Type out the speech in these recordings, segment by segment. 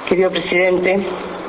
Querido presidente,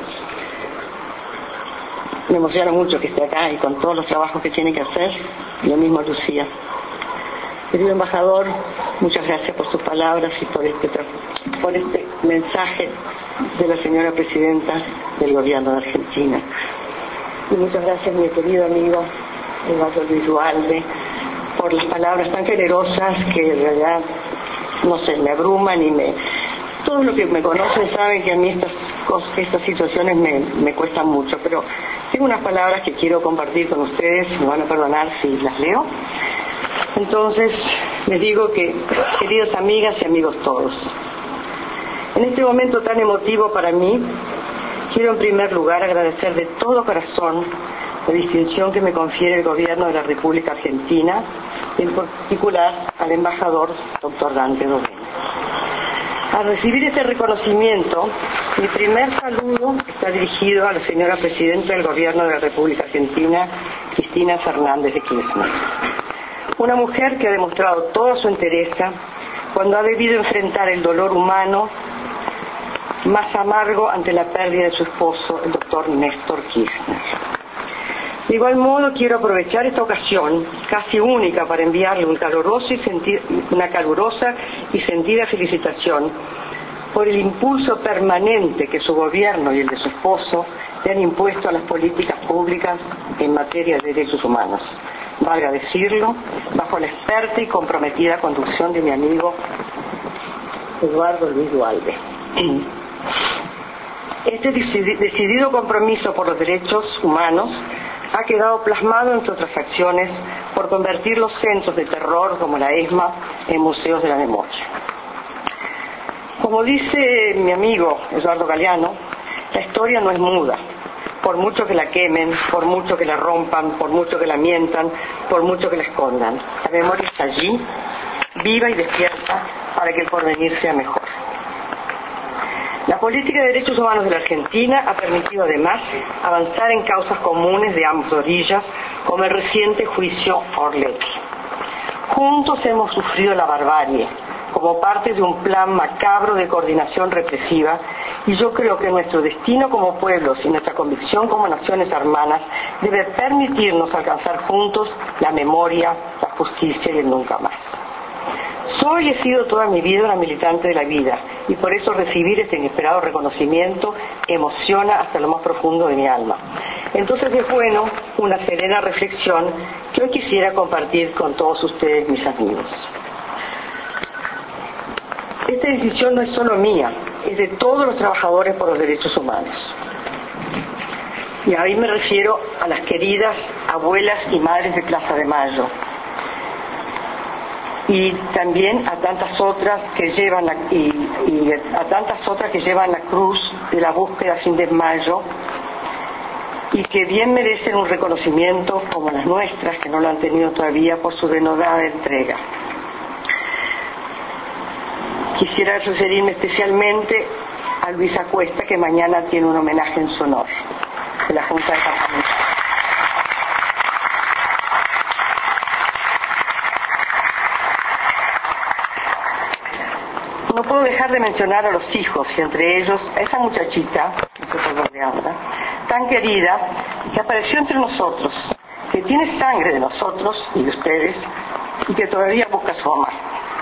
me emociona mucho que esté acá y con todos los trabajos que tiene que hacer, y lo mismo Lucía. Querido embajador, muchas gracias por sus palabras y por este mensaje de la señora presidenta del gobierno de Argentina. Y muchas gracias, mi querido amigo Eduardo Luis Duhalde, por las palabras tan generosas que en realidad, no sé, me abruman y todos los que me conocen saben que a mí estas situaciones me cuestan mucho, pero tengo unas palabras que quiero compartir con ustedes, me van a perdonar si las leo. Entonces, les digo que, queridas amigas y amigos todos, en este momento tan emotivo para mí, quiero en primer lugar agradecer de todo corazón la distinción que me confiere el gobierno de la República Argentina, y en particular al embajador Dr. Dante Dovene. Al recibir este reconocimiento, mi primer saludo está dirigido a la señora Presidenta del Gobierno de la República Argentina, Cristina Fernández de Kirchner. Una mujer que ha demostrado toda su entereza cuando ha debido enfrentar el dolor humano más amargo ante la pérdida de su esposo, el doctor Néstor Kirchner. De igual modo, quiero aprovechar esta ocasión, casi única, para enviarle una calurosa y sentida felicitación por el impulso permanente que su gobierno y el de su esposo le han impuesto a las políticas públicas en materia de derechos humanos. Valga decirlo, bajo la experta y comprometida conducción de mi amigo Eduardo Luis Duhalde. Este decidido compromiso por los derechos humanos ha quedado plasmado, entre otras acciones, por convertir los centros de terror como la ESMA en museos de la memoria. Como dice mi amigo Eduardo Galeano, la historia no es muda. Por mucho que la quemen, por mucho que la rompan, por mucho que la mientan, por mucho que la escondan. La memoria está allí, viva y despierta, para que el porvenir sea mejor. La política de derechos humanos de la Argentina ha permitido además avanzar en causas comunes de ambas orillas, como el reciente juicio Orletti. Juntos hemos sufrido la barbarie, como parte de un plan macabro de coordinación represiva, y yo creo que nuestro destino como pueblos y nuestra convicción como naciones hermanas debe permitirnos alcanzar juntos la memoria, la justicia y el nunca más. Soy y he sido toda mi vida una militante de la vida, y por eso recibir este inesperado reconocimiento emociona hasta lo más profundo de mi alma. Entonces es bueno una serena reflexión que hoy quisiera compartir con todos ustedes, mis amigos. Esta decisión no es solo mía, es de todos los trabajadores por los derechos humanos. Y ahí me refiero a las queridas abuelas y madres de Plaza de Mayo, y también a tantas otras que llevan la cruz de la búsqueda sin desmayo, y que bien merecen un reconocimiento como las nuestras, que no lo han tenido todavía, por su denodada entrega. Quisiera referirme especialmente a Luisa Cuesta, que mañana tiene un homenaje en su honor de la Junta de Campaña. No puedo dejar de mencionar a los hijos, y entre ellos a esa muchachita, no sé por dónde anda, tan querida, que apareció entre nosotros, que tiene sangre de nosotros y de ustedes, y que todavía busca a su mamá.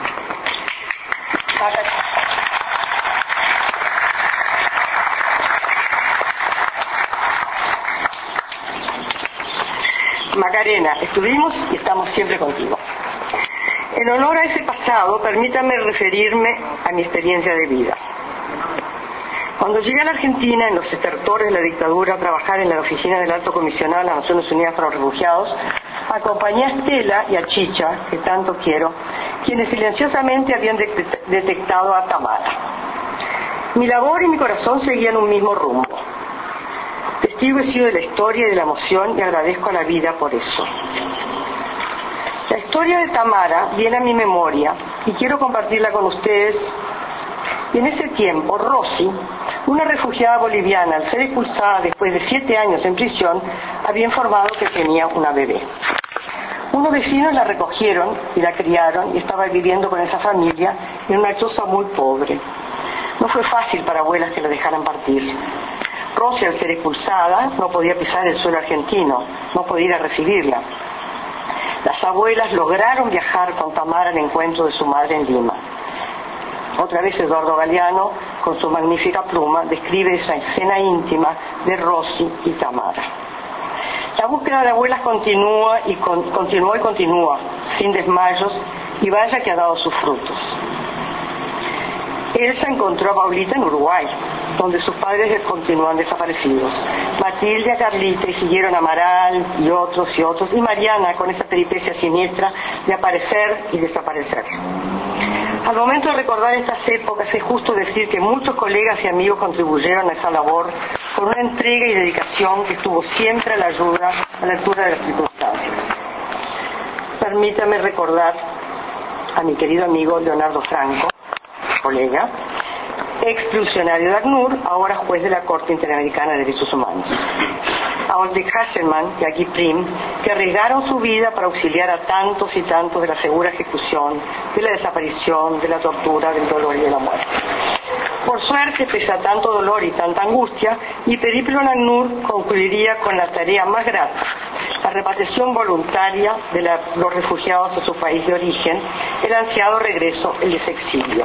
Macarena, estuvimos y estamos siempre contigo. En honor a ese pasado, permítanme referirme a mi experiencia de vida. Cuando llegué a la Argentina, en los estertores de la dictadura, a trabajar en la oficina del Alto Comisionado de las Naciones Unidas para los Refugiados, acompañé a Estela y a Chicha, que tanto quiero, quienes silenciosamente habían detectado a Tamara. Mi labor y mi corazón seguían un mismo rumbo. Testigo he sido de la historia y de la emoción, y agradezco a la vida por eso. La historia de Tamara viene a mi memoria y quiero compartirla con ustedes. Y en ese tiempo, Rosy, una refugiada boliviana, al ser expulsada después de 7 años en prisión, había informado que tenía una bebé. Unos vecinos la recogieron y la criaron, y estaba viviendo con esa familia en una choza muy pobre. No fue fácil para abuelas que la dejaran partir. Rosy, al ser expulsada, no podía pisar el suelo argentino, no podía ir a recibirla. Las abuelas lograron viajar con Tamara al encuentro de su madre en Lima. Otra vez Eduardo Galeano, con su magnífica pluma, describe esa escena íntima de Rosy y Tamara. La búsqueda de abuelas continuó y continúa, sin desmayos, y vaya que ha dado sus frutos. Elsa encontró a Paulita en Uruguay, donde sus padres continúan desaparecidos. Matilde, Carlita, y siguieron Amaral y otros, y Mariana con esa peripecia siniestra de aparecer y desaparecer. Al momento de recordar estas épocas es justo decir que muchos colegas y amigos contribuyeron a esa labor con una entrega y dedicación que estuvo siempre a la altura de las circunstancias. Permítame recordar a mi querido amigo Leonardo Franco, colega, expulsionario de ACNUR, ahora juez de la Corte Interamericana de Derechos Humanos. A Oldrich Hasselmann y a Guy Prim, que arriesgaron su vida para auxiliar a tantos y tantos de la segura ejecución, de la desaparición, de la tortura, del dolor y de la muerte. Por suerte, pese a tanto dolor y tanta angustia, mi periplo en ACNUR concluiría con la tarea más grata, la repatriación voluntaria de los refugiados a su país de origen, el ansiado regreso, el exilio.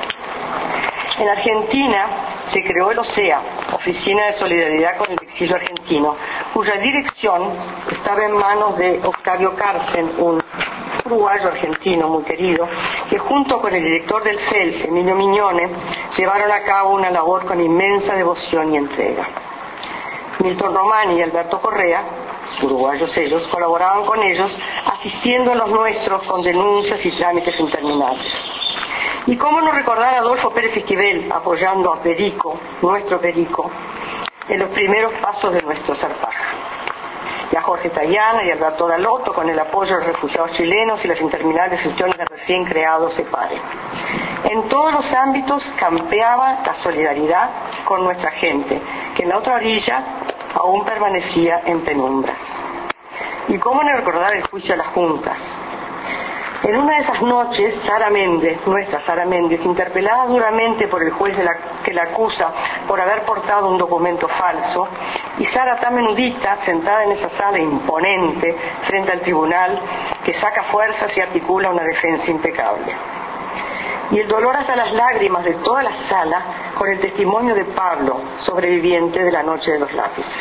En Argentina se creó el OSEA, Oficina de Solidaridad con el Exilio Argentino, cuya dirección estaba en manos de Octavio Carcen, un uruguayo argentino muy querido, que junto con el director del CELS, Emilio Mignone, llevaron a cabo una labor con inmensa devoción y entrega. Milton Romani y Alberto Correa, uruguayos ellos, colaboraban con ellos, asistiendo a los nuestros con denuncias y trámites interminables. Y cómo no recordar a Adolfo Pérez Esquivel apoyando a Perico, nuestro Perico, en los primeros pasos de nuestro zarpaje. Y a Jorge Tayana y Alberto Dalotto con el apoyo de los refugiados chilenos y las interminables sesiones de recién creado SEPARE. En todos los ámbitos campeaba la solidaridad con nuestra gente, que en la otra orilla aún permanecía en penumbras. Y cómo no recordar el juicio a las juntas. En una de esas noches, nuestra Sara Méndez, interpelada duramente por el juez que la acusa por haber portado un documento falso, y Sara tan menudita, sentada en esa sala imponente, frente al tribunal, que saca fuerzas y articula una defensa impecable. Y el dolor hasta las lágrimas de toda la sala con el testimonio de Pablo, sobreviviente de la noche de los lápices.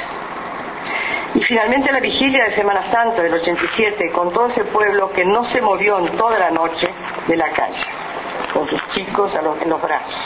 Y finalmente la vigilia de Semana Santa del 87, con todo ese pueblo que no se movió en toda la noche de la calle, con sus chicos en los brazos.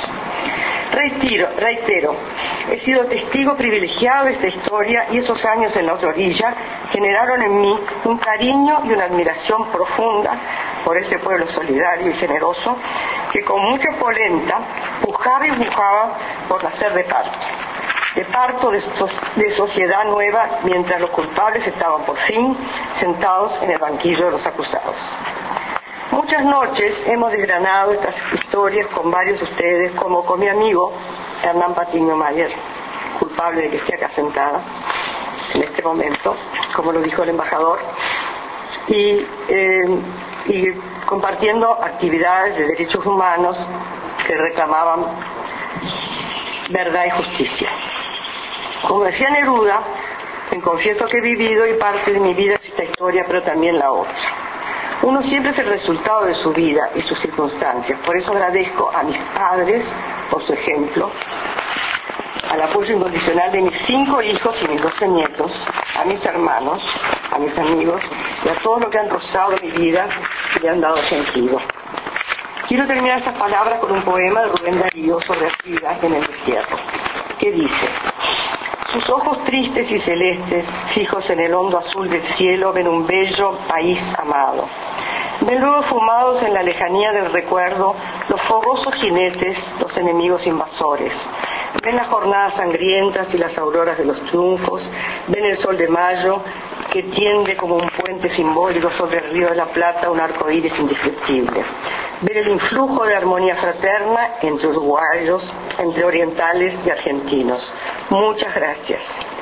Reitero, he sido testigo privilegiado de esta historia, y esos años en la otra orilla generaron en mí un cariño y una admiración profunda por este pueblo solidario y generoso que con mucha polenta pujaba y pujaba por nacer de parto de sociedad nueva, mientras los culpables estaban por fin sentados en el banquillo de los acusados. Muchas noches hemos desgranado estas historias con varios de ustedes, como con mi amigo Hernán Patiño Mayer, culpable de que esté acá sentada en este momento, como lo dijo el embajador, y compartiendo actividades de derechos humanos que reclamaban verdad y justicia. Como decía Neruda, me confieso que he vivido, y parte de mi vida es esta historia, pero también la otra. Uno siempre es el resultado de su vida y sus circunstancias. Por eso agradezco a mis padres por su ejemplo, al apoyo incondicional de mis 5 hijos y mis 12 nietos, a mis hermanos, a mis amigos y a todos los que han rozado mi vida y le han dado sentido. Quiero terminar estas palabras con un poema de Rubén Darío sobre las vidas en el desierto, que dice: sus ojos tristes y celestes, fijos en el hondo azul del cielo, ven un bello país amado. Ven luego fumados en la lejanía del recuerdo los fogosos jinetes, los enemigos invasores. Ven las jornadas sangrientas y las auroras de los triunfos. Ven el sol de mayo que tiende como un puente simbólico sobre el río de la Plata un arco iris indescriptible. Ven el influjo de armonía fraterna entre uruguayos, entre orientales y argentinos. Muchas gracias.